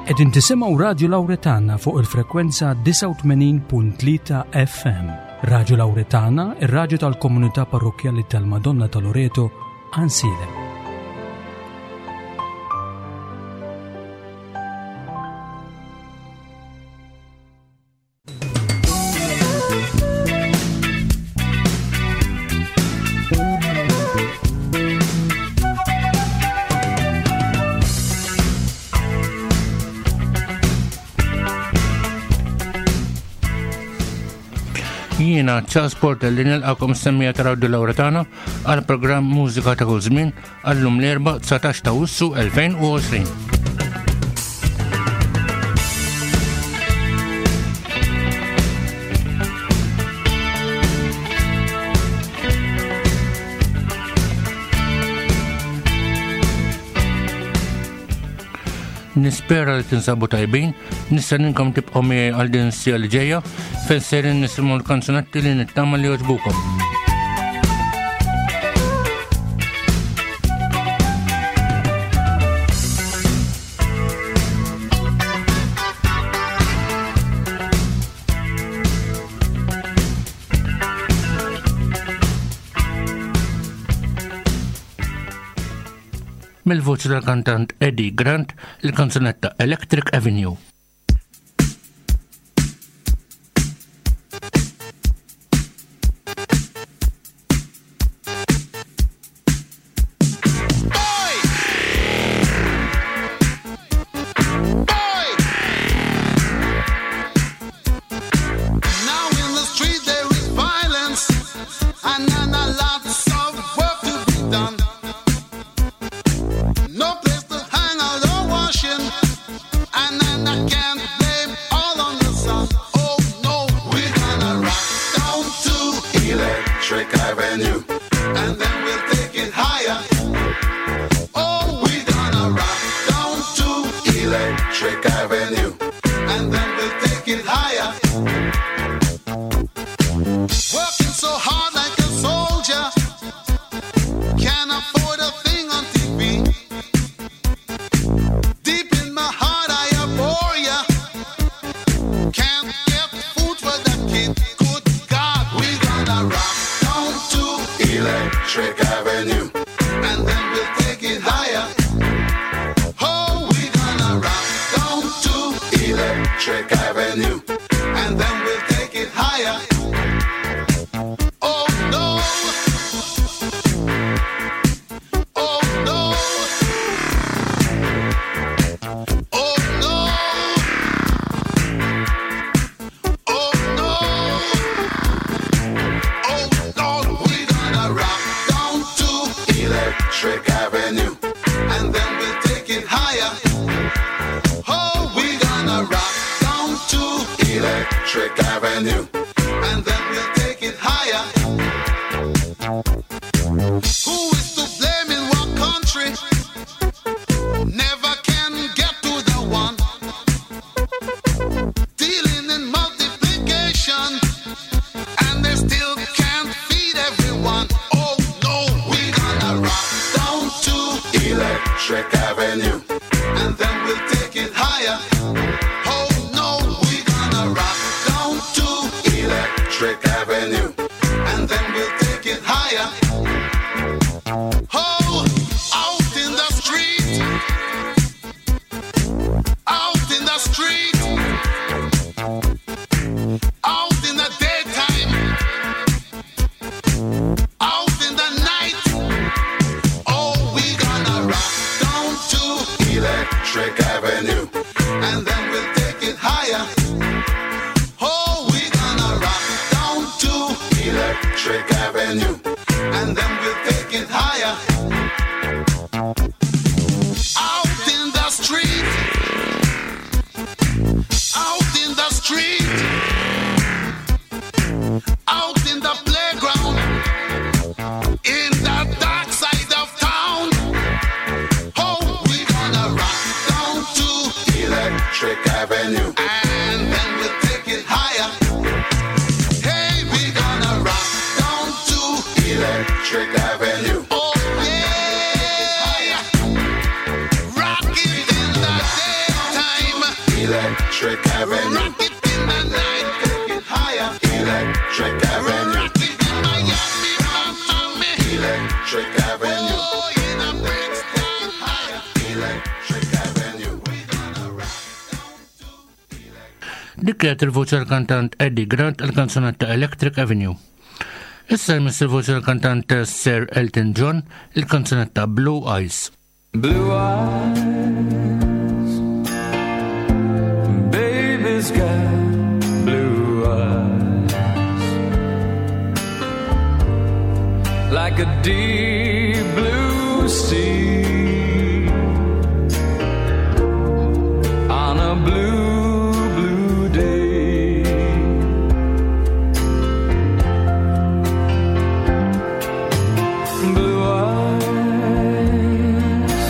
Qegħdin tisimgħu Radju Lawretana fuq il-frekwenza 89.3 FM. Radju Lawretana, ir-radju tal-Komunità Parrokjali tal-Madonna ta' Loreto, Ansilem. Jiena Charles Porter li nilqakom semmija ta' Radju Lawretana għal programm Mużika ta' kull żmien għallum l-erba' 19 ta' Awwissu 2020. Nispera li tinsabu tajbin, nistenninkom tibqgħu miegħi għal din is-sija li ġejja fejn sejrin nisimgħu l-kanzunetti li nittama li jogħġbukom. Mill-voċi tal-kantant Eddie Grant, il-kanzunetta Electric Avenue. Electric Avenue. Oh yeah. Electric Avenue. Rock it in the night, take it higher. Electric Avenue. Rock it in Miami, Miami. Electric Avenue. Oh, in a bricks, take it higher. Electric Avenue. We gonna rock it down to Dik kienet il-voċi tal-kantant Eddie Grant il-kanzunetta Electric Avenue. Issa jmiss il-voċi tal-kantant Sir Elton John il-kanzunetta Blue Eyes. Blue eyes, baby's got blue eyes, like a deep blue sea on a blue, blue day. Blue eyes,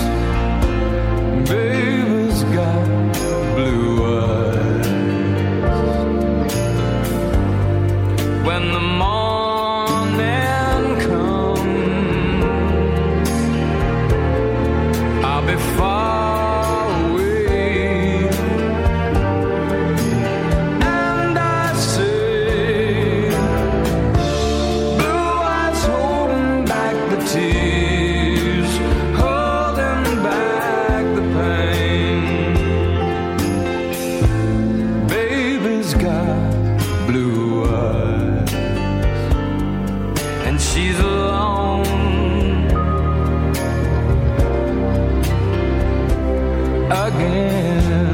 baby's got blue eyes. When the morning comes, I'll be far away, and I say, blue eyes holding back the tears, holding back the pain. Baby's got blue eyes, and she's alone again.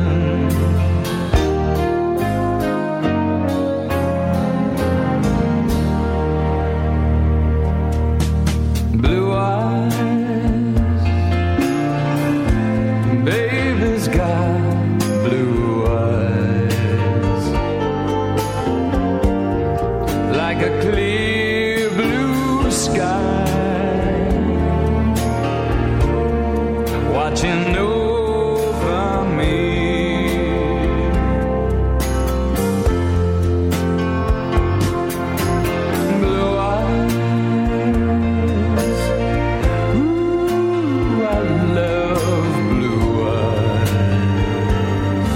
Blue eyes, baby's got blue eyes, like a clear blue sky, watching over me. Blue eyes, ooh, I love blue eyes.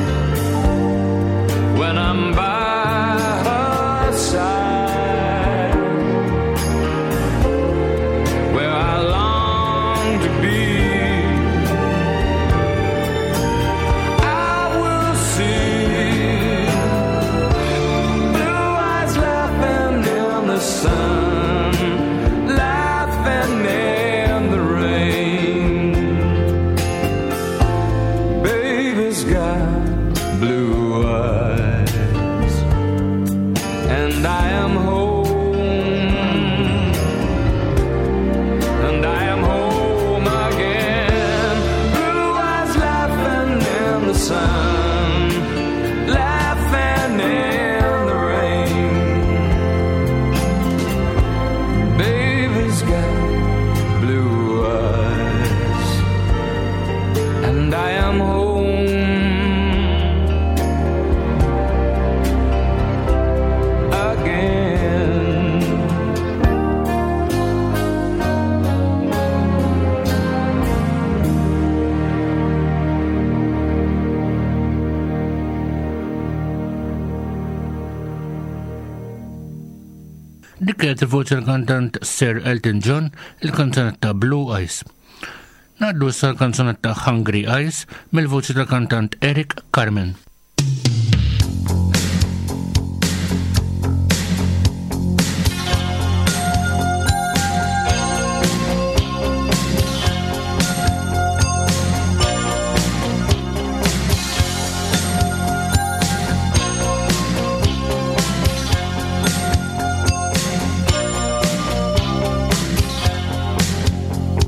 When I'm by her side, where I long to be, I will see blue eyes laughing in the sun, laughing in the rain. Baby's got blue eyes, and I am home, and I am home again. Blue eyes laughing in the sun, laughing in the rain. Baby's got blue eyes, and I am home again. Dik kienet il-voċi tal-kantant Sir Elton John il-kanzunetta Blue Eyes. Naddu issa l-kanzunetta Hungry Eyes mill-voċi tal-kantant Eric Carmen.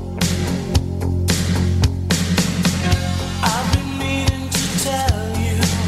I've been meaning to tell you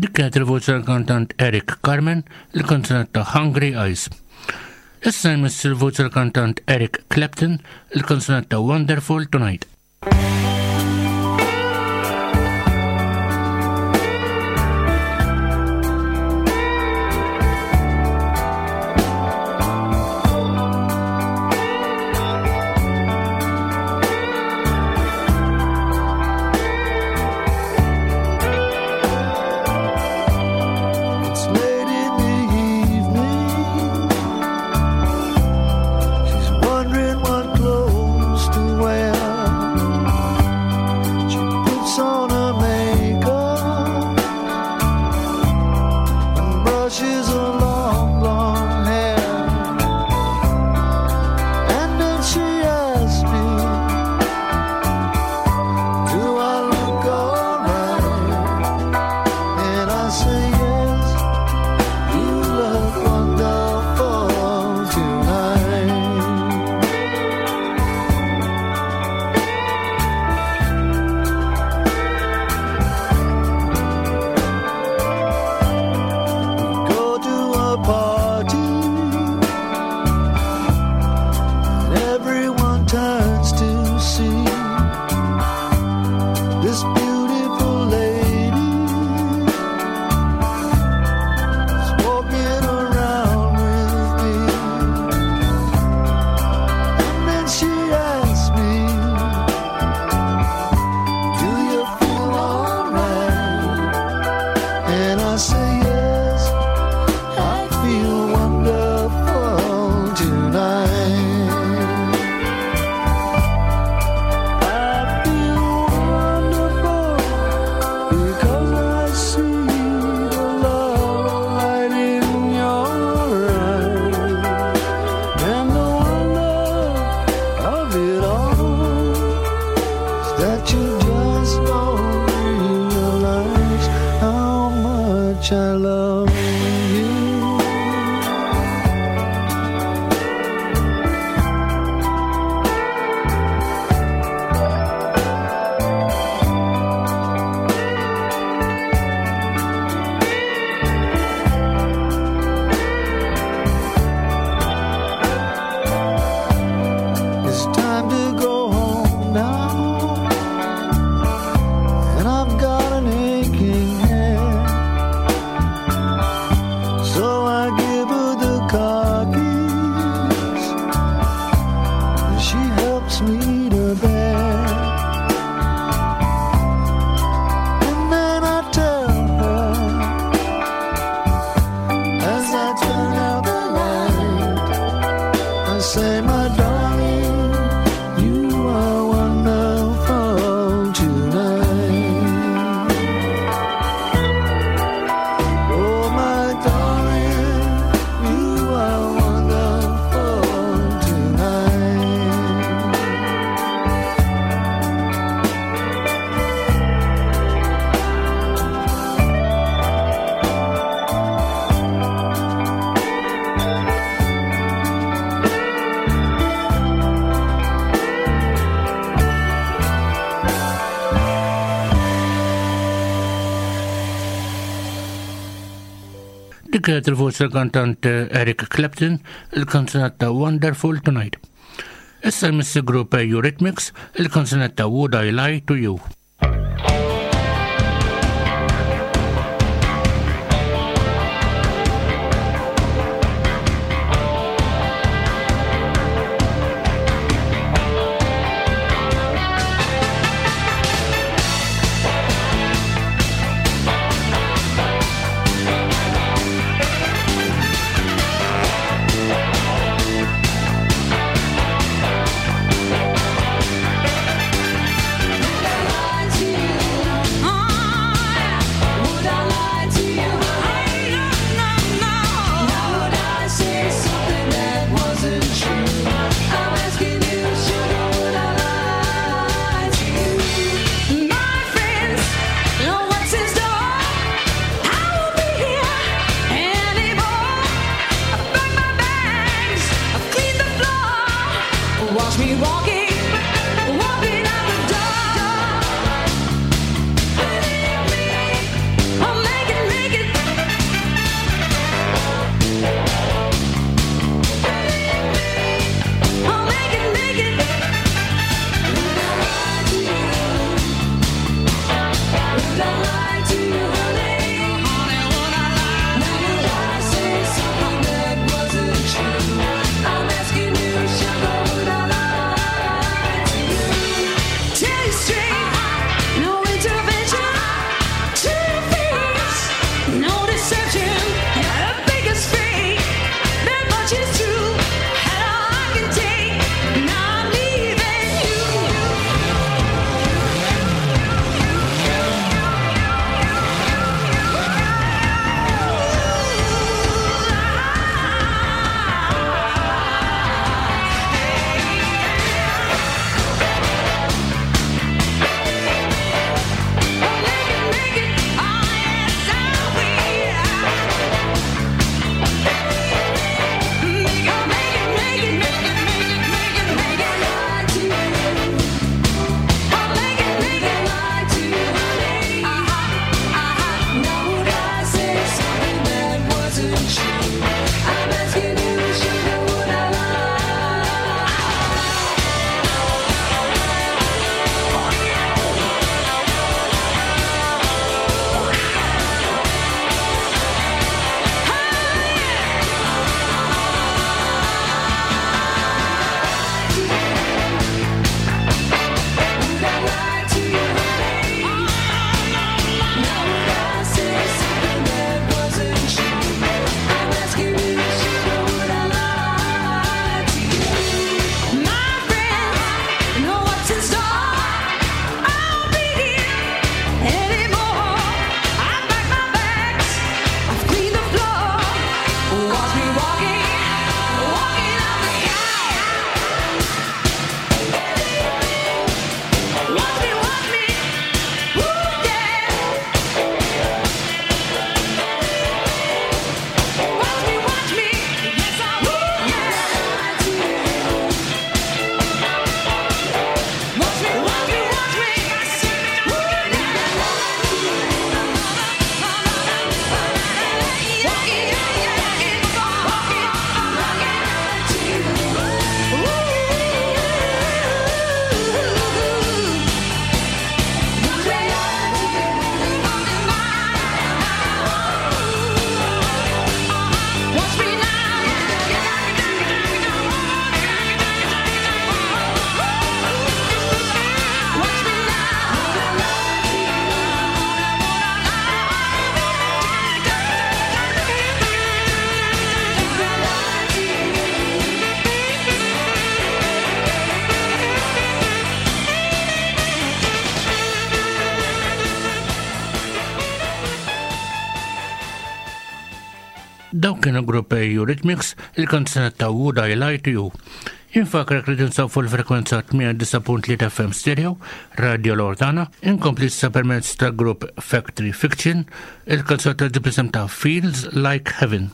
Dik kienet il-voċi tal-kantant Eric Carmen, il-kanzunetta ta' Hungry Eyes. Issa jmiss il-voċi tal-kantant Eric Clapton, il-kanzunetta ta' Wonderful Tonight. Kienet il-voċi tal-kantant Eric Clapton, il-kanzunetta Wonderful Tonight. Issa jmissi grupp Eurythmics, il-kanzunetta Would I Lie to You. Making me Daw kienu grupp Eurythmics, il-kanzunetta Would I Lie to You. Infakrek li tinsaw fuq il-frekwenza 89.3 FM stereo, Radio Lordana, inkompli sa permezz ta' grupp Factory Fiction, il-kanzunetta ġibisem ta' Feels Like Heaven.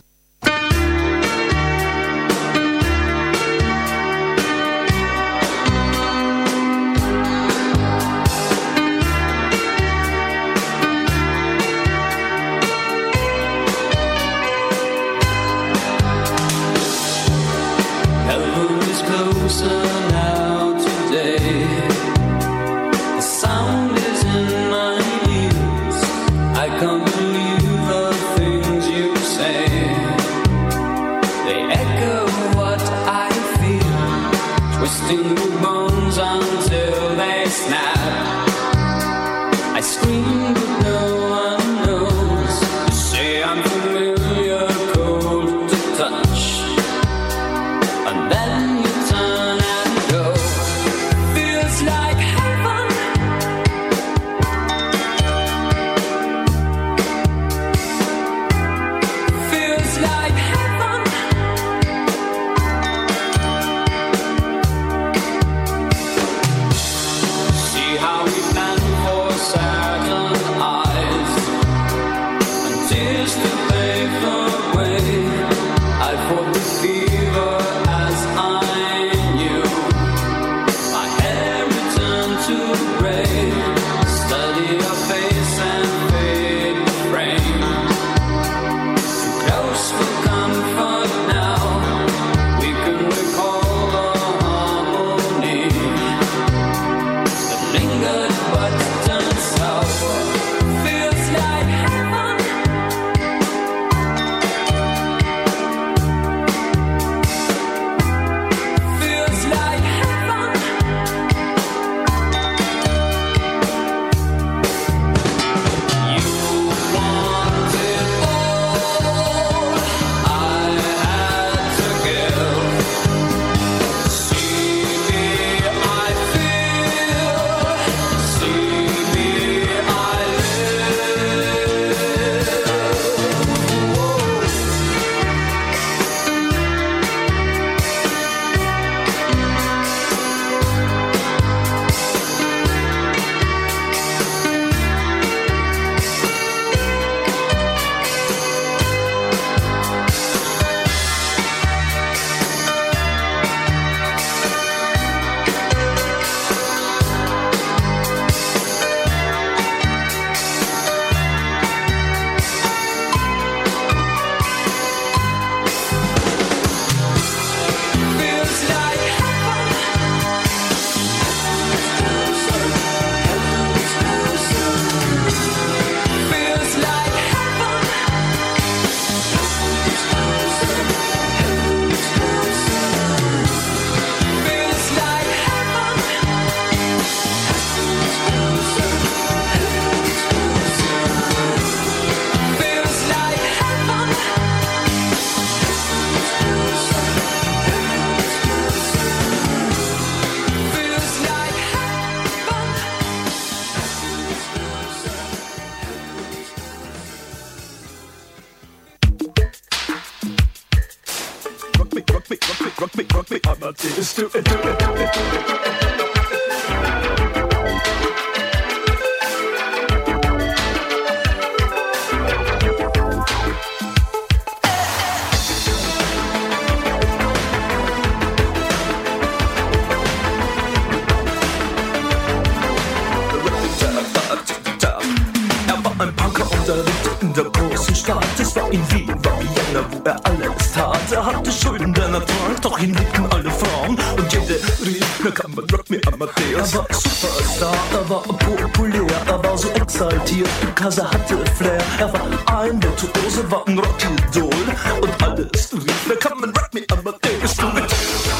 Er hatte Flair, er war ein Virtuose, war ein Rockidol und alles rief, wer kann man Rock Me Amadeus do it?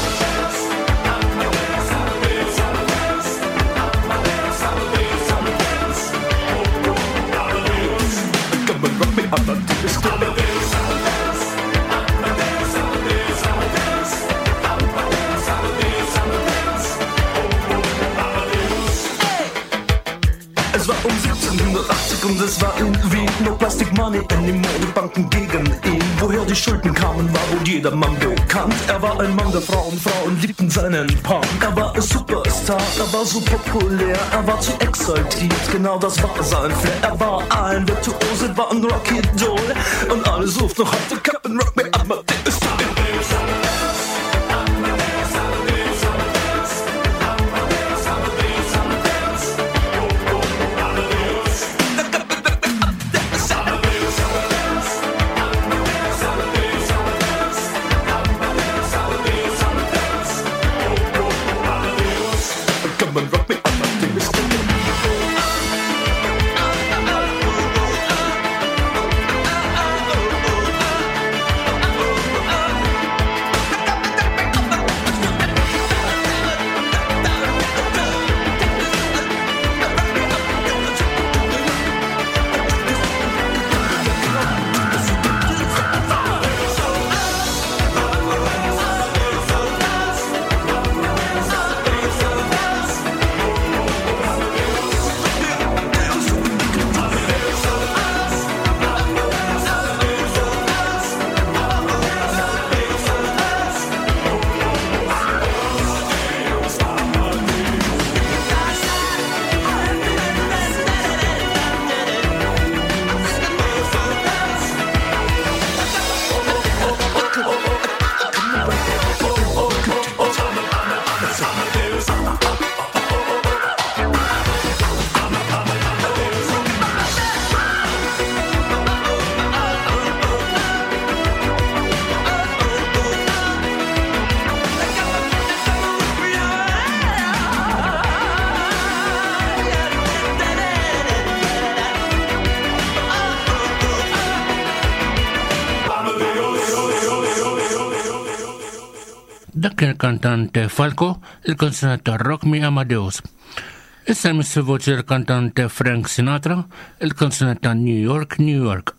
Kann man Rock Me Amadeus do it? Es war 1780 und es war irgendwie nur Plastik. Plastic Money anymore, die Banken gegen ihn. Woher die Schulden kamen, war wohl jedermann bekannt. Er war ein Mann der Frauen, Frauen liebten seinen Punk. Er war ein Superstar, er war so populär, er war zu exaltiert, genau das war sein Flair. Er war ein Virtuose, war ein Rocky-Doll und alle suchten noch heute Captain Rock Me Amadeus. Dak il-kantante Falco, il-konsenat ta' Rock Me Amadeus. Issa missi voċi il-kantante Frank Sinatra, il-konsenat ta' New York, New York.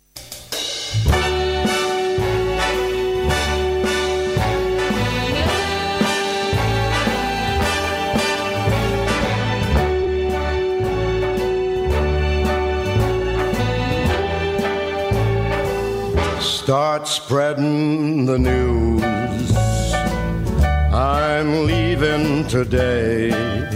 Start spreading the news. I'm leaving today.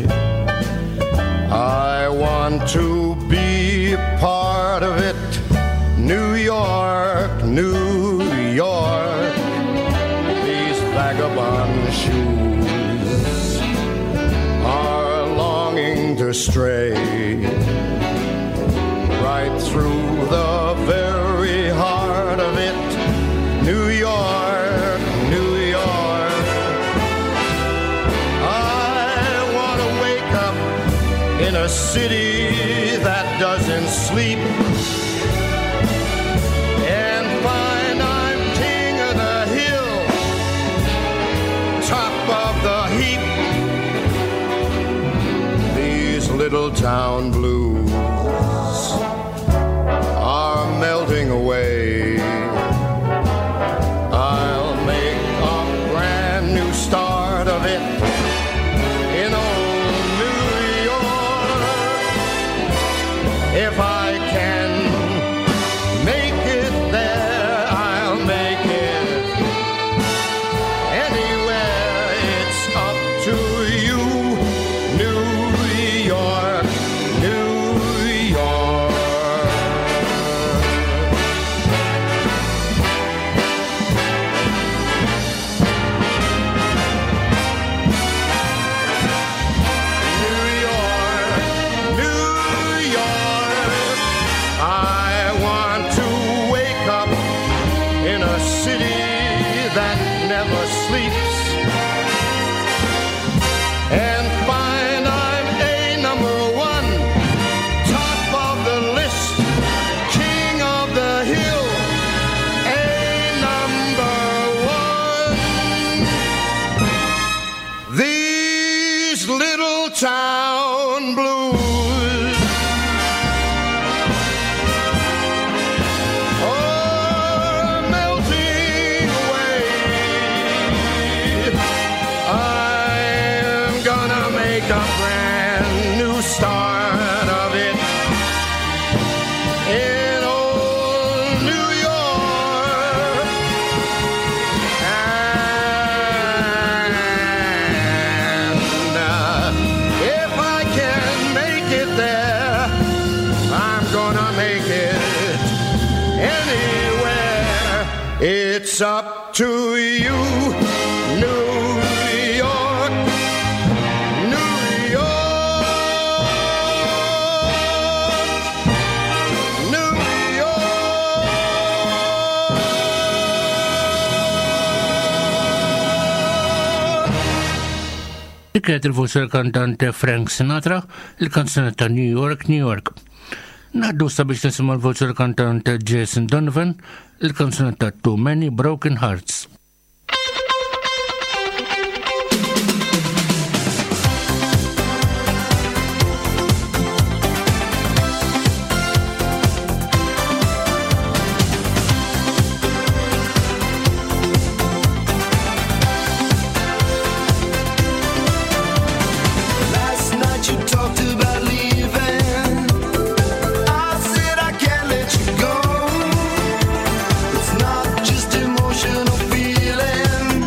I want to be part of it. New York, New York. These vagabond shoes are longing to stray right through the very heart of it. New York, New York. I want to wake up in a city that doesn't sleep and find I'm king of the hill, top of the heap. These little town blues are melting away. I'll make a brand new start of it in old New York. If I can make it there, I'll make it anywhere. It's up to you, New York, New York. I want to wake up in a city that never sleeps and find I'm a number one, top of the list, king of the hill, a number one. These little town blues are melting away. I'm gonna make a brand new start of it in old It's up to you, New York, New York, New York. Kienet il-voce kantante Frank Sinatra, il-kanzunetta New York, New York. Naħdu sabiex nisimgħu l-voce kantante Jason Donovan, il-kanzunetta Too Many Broken Hearts. Last night you talked about leaving. I said I can't let you go. It's not just emotional feeling.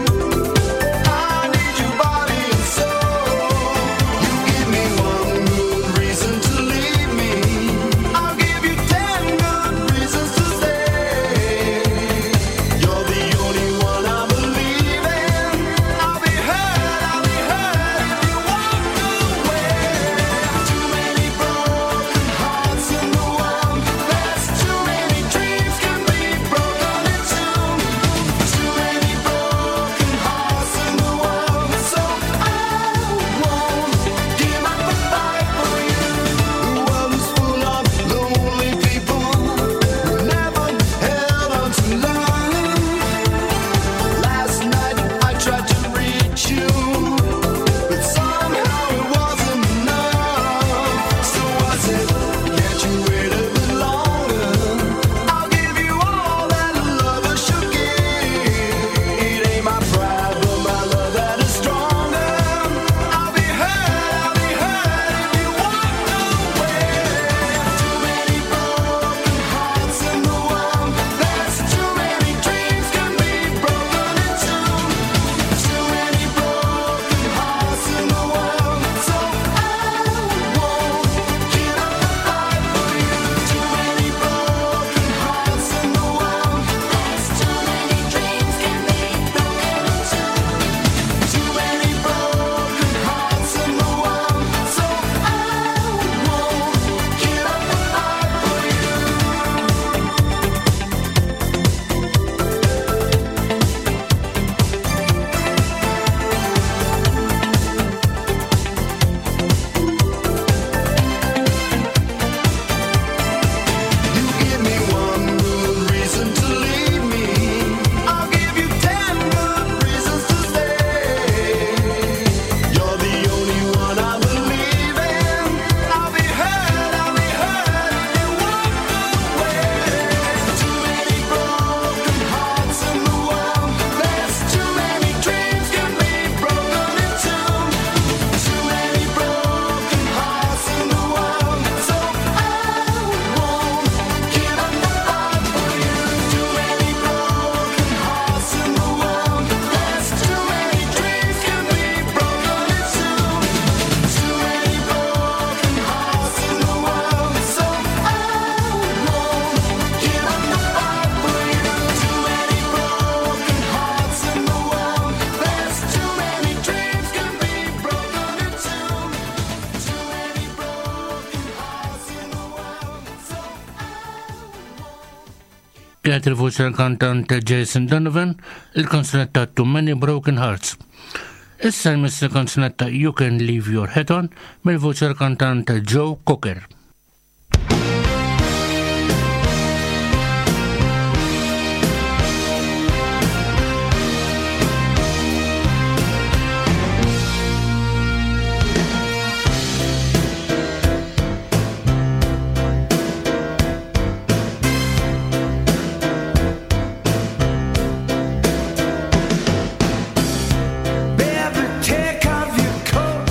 I need your body and soul. You give me one good reason to leave me. I'll give you 10 good reasons to stay. You're the only one I believe in. I'll be hurt if you walk away. Too many broken hearts in the world. There's too many dreams can be broken into. Too many broken hearts in the world. So I won't give up the fight for you. The world is full of lonely people who never held on to love. Last night I tried to reach you, but somehow it wasn't enough. So I said, can't you wait a bit longer? I'll give you all that a lover should give. It ain't my pride, but my love that is stronger. I'll be hurt if you walk away. Too many broken hearts in the world. There's too many dreams can be broken into. Too many broken hearts in the world. So I won't give up the fight for you. Too many broken hearts in the world. There's too many dreams can be broken into. Too many broken hearts in the world. So I won't give up the fight for you. Give me one good reason to leave me. I'll give you 10 good reasons to stay. You're the only one I believe in. I'll be hurt if you walk away. Too many broken hearts in the world. There's too many dreams can be broken into. Too many broken hearts in the world. So I won't give up the fight for you. Too many broken hearts in the world. There's too many dreams can be broken into. Too many broken hearts in the world. So I won't give up the fight for you. Too many broken hearts in the world. There's too many dreams can be broken into. Too many broken hearts in the world. So Kienet il-voce kantante Jason Donovan, il-kanzunetta Too Many Broken Hearts. Issa jmiss il-kanzunetta You Can Leave Your Head On mill-voce kantante Joe Cocker. baby, take off your coat.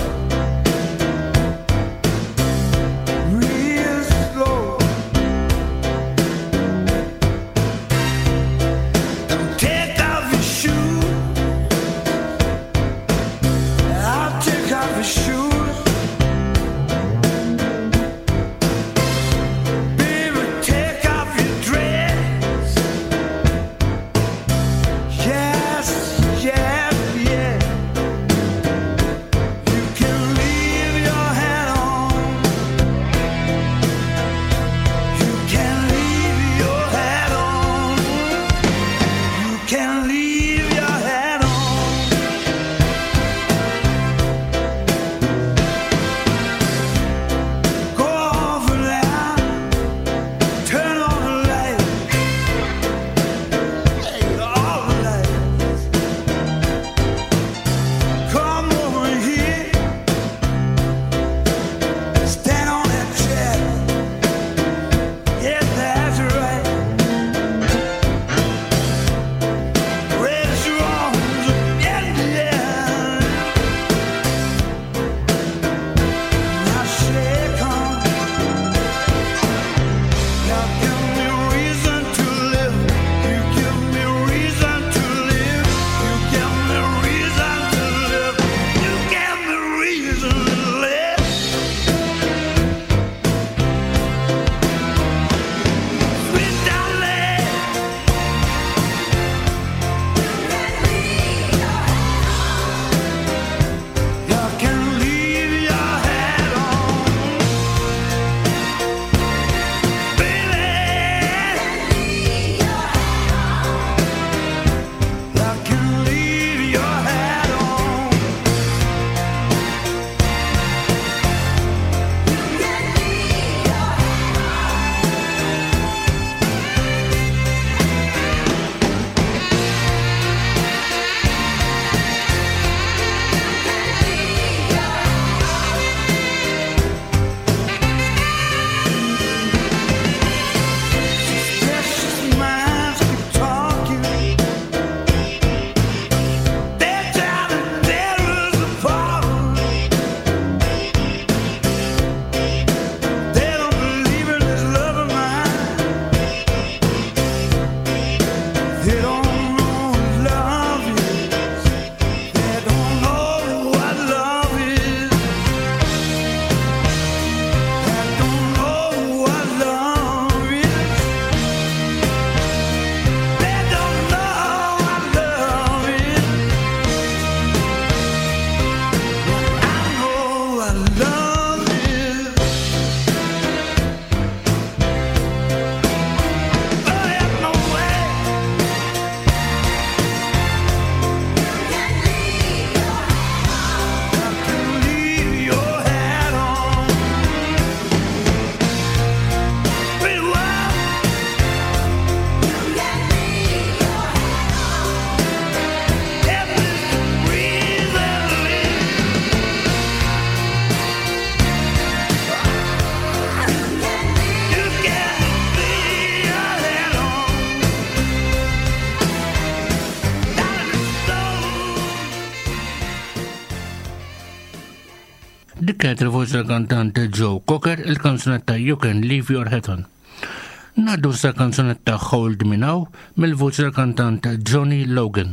Dik kienet il-voċi tal-kantant Joe Cocker, il-kanzunetta You Can Leave Your Hat On. Naddu sa kanzunetta Hold Me Now mill-voċi tal-kantant Johnny Logan.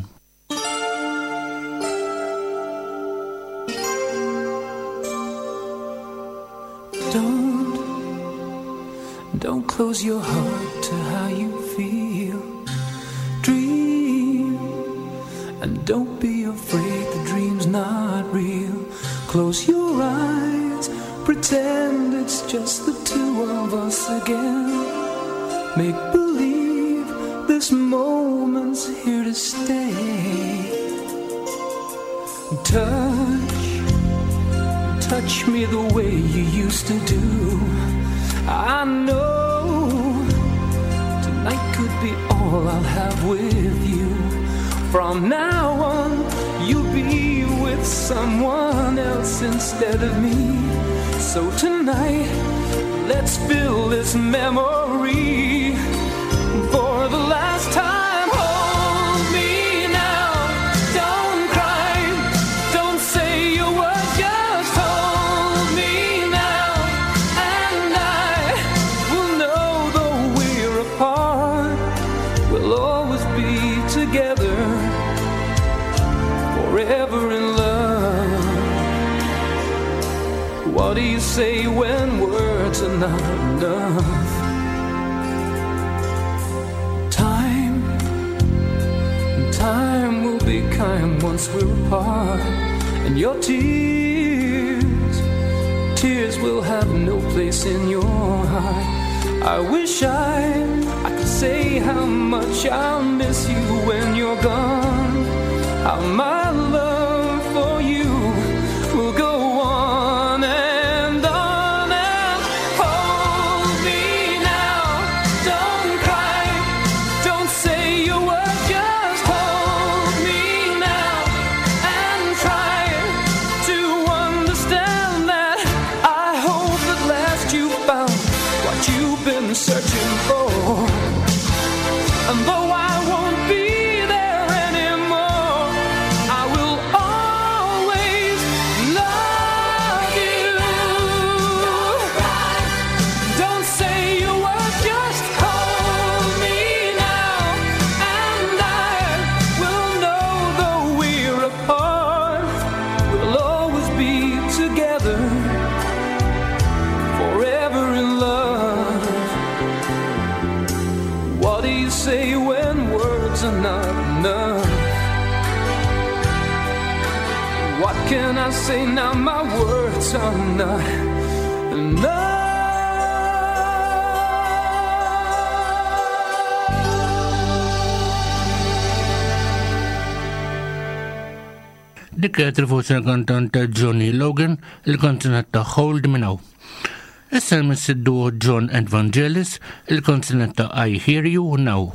Don't close your heart to how you feel. Dream, and don't be afraid the dream's not real. Close your eyes, pretend it's just the two of us again. Make believe this moment's here to stay. Touch me the way you used to do. I know tonight could be all I'll have with you. From now on, you'll be with someone else instead of me. So tonight, let's fill this memory for the last time. Hold me now, don't cry, don't say your words, just hold me now. And I will know though we're apart, we'll always be together, forever in love. What do you say when words are not enough? Time will be kind once we're apart. And your tears will have no place in your heart. I wish I could say how much I'll miss you when you're gone. How my love for you will go on and on and hold me now. Don't cry, don't say your words, just hold me now and try to understand that I hope at last you found what you've been searching for. And though I won't be there anymore, I will always love you. Don't say your words, just hold me now. And I will know though we're apart, we'll always be together, forever in love. What do you say when words are not enough? What can I say now? My words are not enough. Dik kienet il-voċi tal-kantant Johnny Logan, il-kanzunetta Hold Me Now. Issa missiddu John Evangelis, il-kanzunetta I Hear You Now.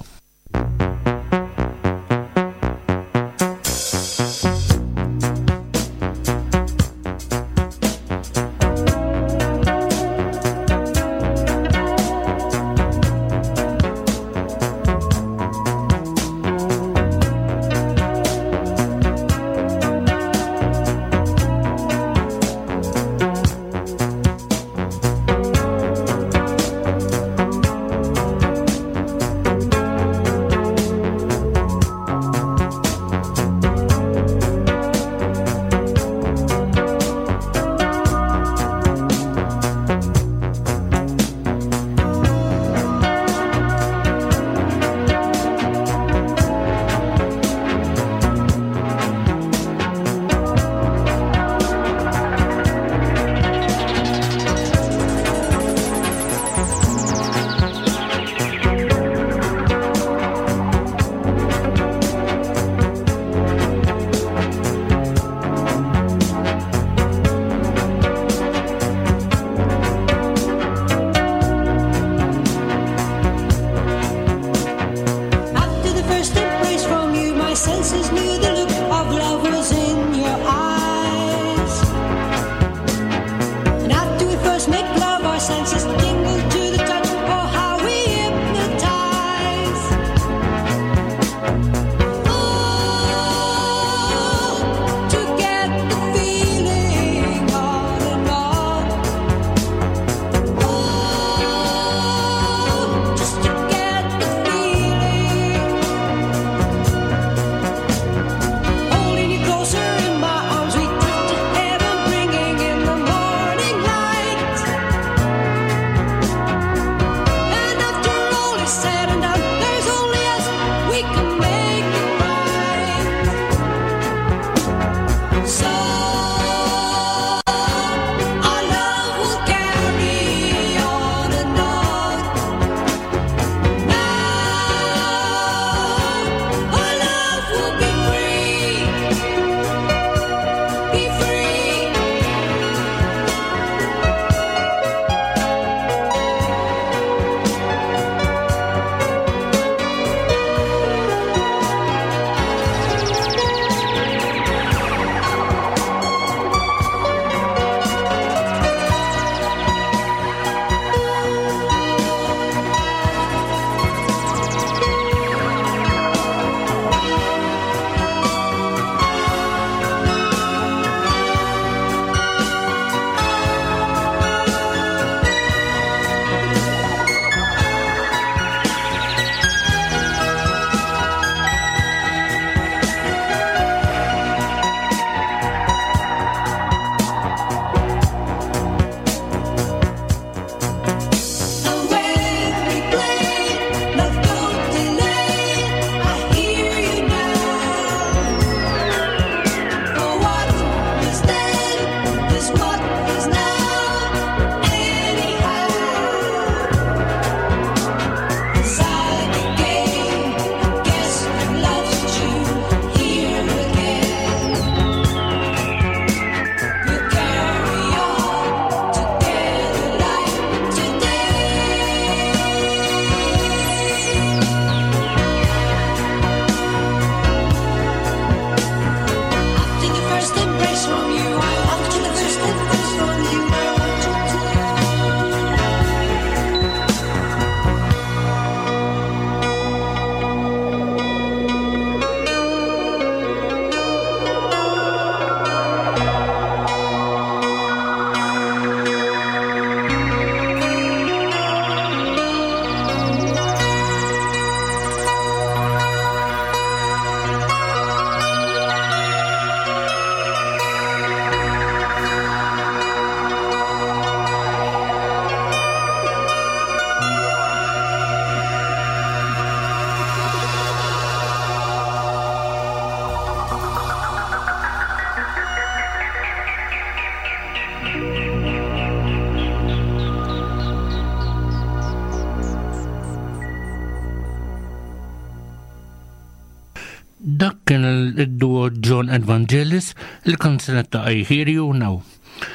Dak kien il-duo John Evangelis, il-kanzunetta I Hear You Now.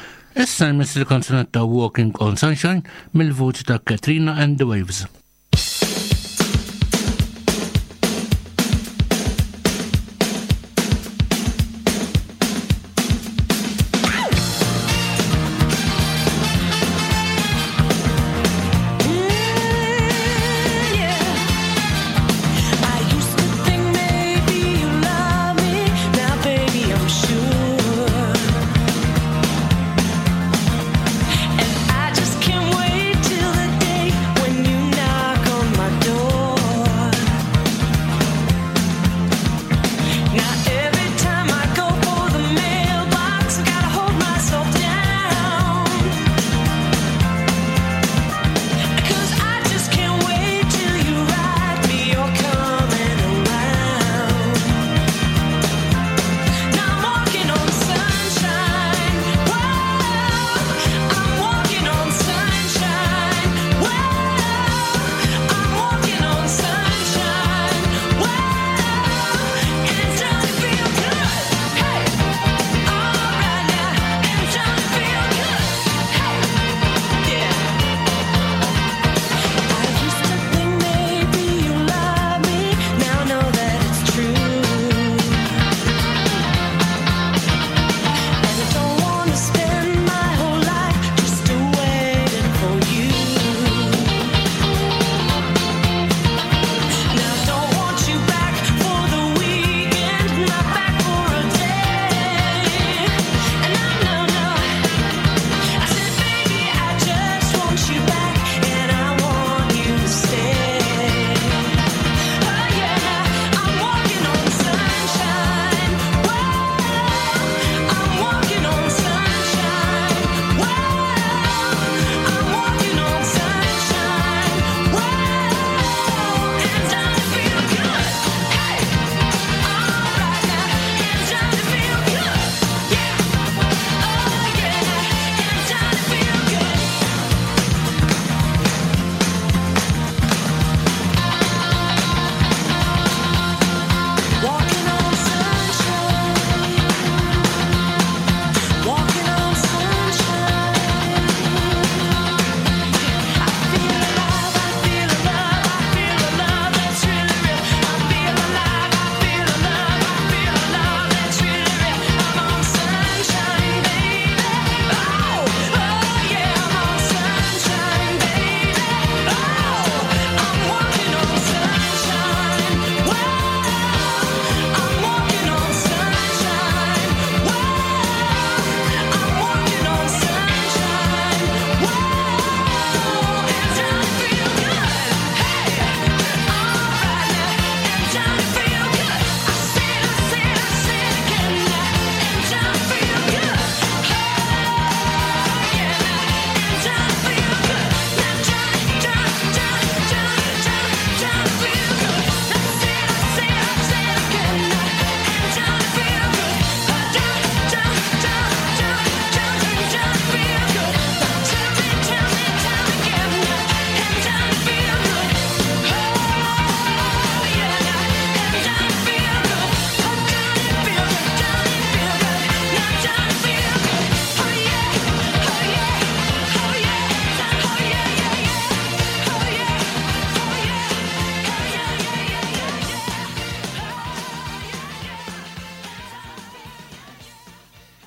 Issa jmiss il-kanzunetta Walking on Sunshine mill-vuċi ta' Katrina and the Waves. Now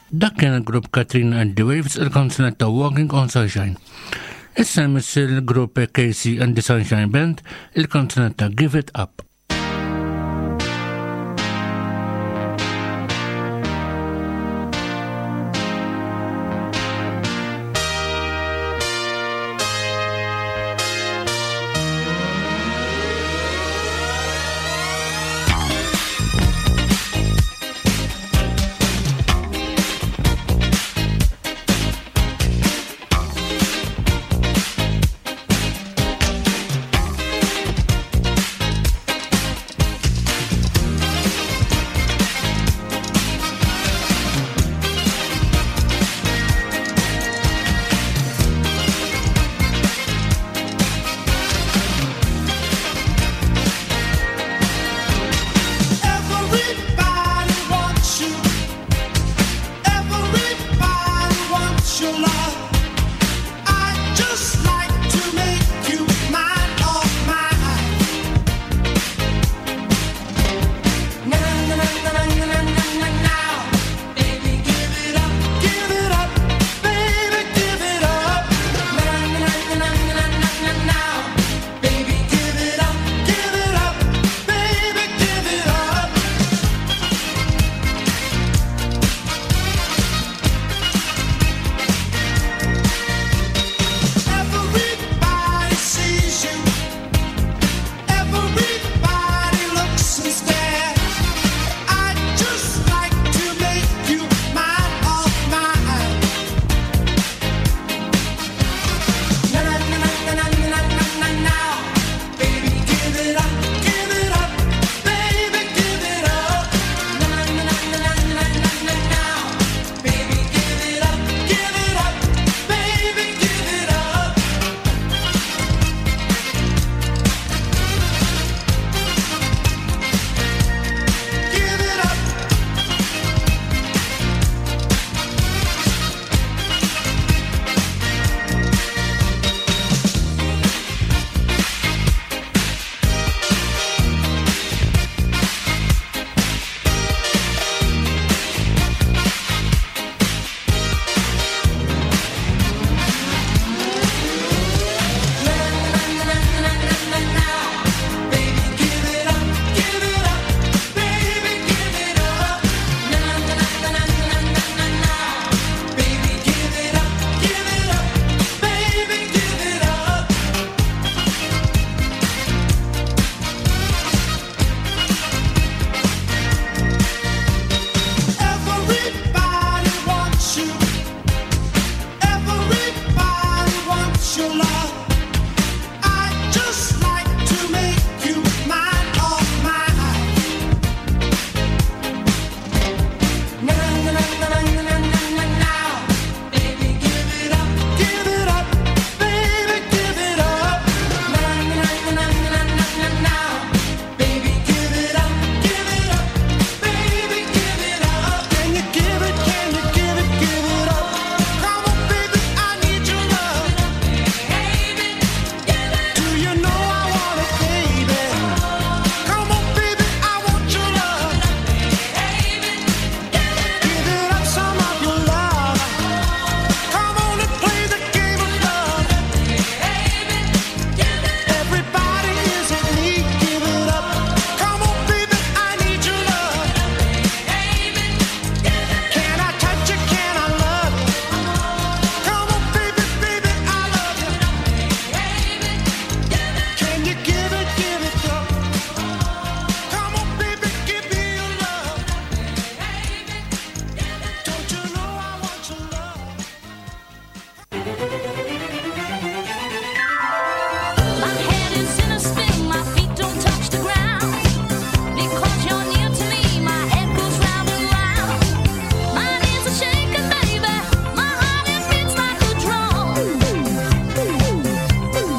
Dak kien il-grupp Katrina and the Waves il-kanzunet ta' Walking on Sunshine. Issa jmiss il-grupp Casey and the Sunshine Band il-kanzunet ta' Give It Up.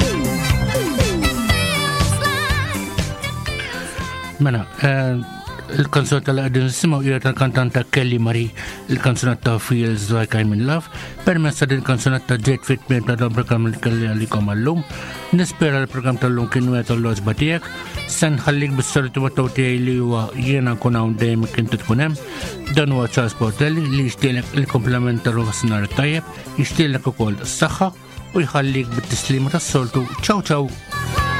Give Il-kanzunetta li qegħdin nisimgħu hija tal-kantanta Kelly Marie, il-kanzunetta Feels Like I'm in Love. Permezz ta' din il-kanzunetta ġejt fit-tmiem ta' dan programm li kelli għalikom għallum. Nispera l-programm tal-lum kien wieħed l-logħba tiegħek. Se nħallik bis-solitu motto tiegħi li huwa jiena nkun hawn dejjem kien tkun hemm. Dan huwa Charles Portelli li jixtielek il-kompliment tal-rosnar tajjeb, jixtielek ukoll s-saħħa u jħallik bit-tislima tas-soltu. Ciao ciao.